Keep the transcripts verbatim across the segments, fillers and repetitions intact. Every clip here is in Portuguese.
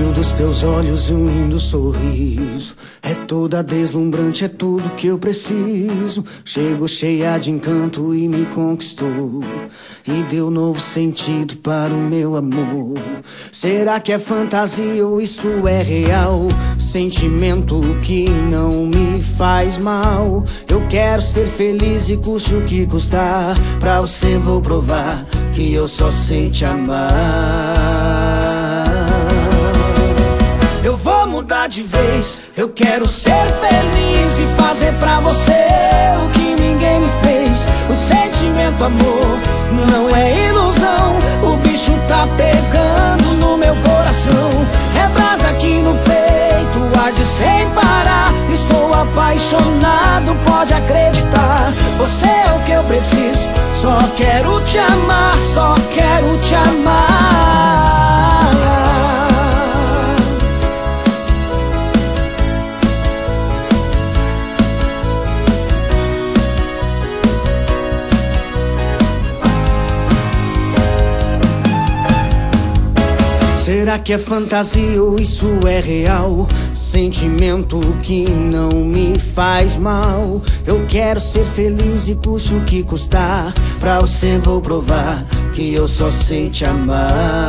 brilho dos teus olhos e um lindo sorriso. É toda deslumbrante, é tudo que eu preciso. Chegou cheia de encanto e me conquistou, e deu novo sentido para o meu amor. Será que é fantasia ou isso é real? Sentimento que não me faz mal. Eu quero ser feliz e custe o que custar. Pra você vou provar que eu só sei te amar. Eu vou mudar de vez, eu quero ser feliz e fazer pra você o que ninguém me fez. O sentimento, amor, não é ilusão. O bicho tá pegando no meu coração. É brasa aqui no peito, arde sem parar. Estou apaixonado, pode acreditar. Você é o que eu preciso, só quero te amar, só quero te amar. Será que é fantasia ou isso é real? Sentimento que não me faz mal. Eu quero ser feliz e custe o que custar. Pra você vou provar que eu só sei te amar.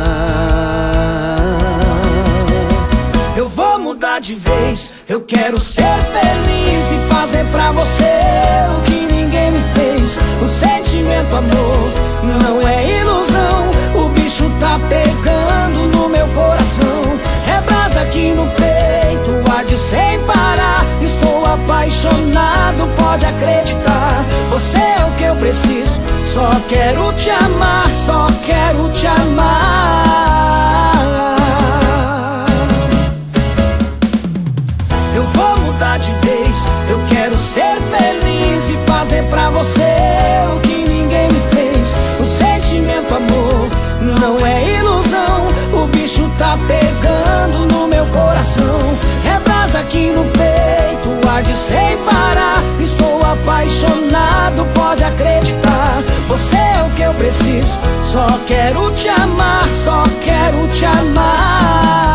Eu vou mudar de vez, eu quero ser feliz e fazer pra você o que ninguém me fez. O sentimento, amor, não é ilusão. O bicho tá pegando no meu coração. É brasa aqui no peito, arde sem parar. Estou apaixonado, pode acreditar. Você é o que eu preciso, só quero te amar, só quero te amar. Eu vou mudar de vez, eu quero ser feliz e fazer pra você o que ninguém me fez. O sentimento, amor, não é ilusão. O bicho tá pegando no meu coração. É brasa aqui no peito, arde sem parar. Estou apaixonado, pode acreditar. Você é o que eu preciso, só quero te amar, só quero te amar.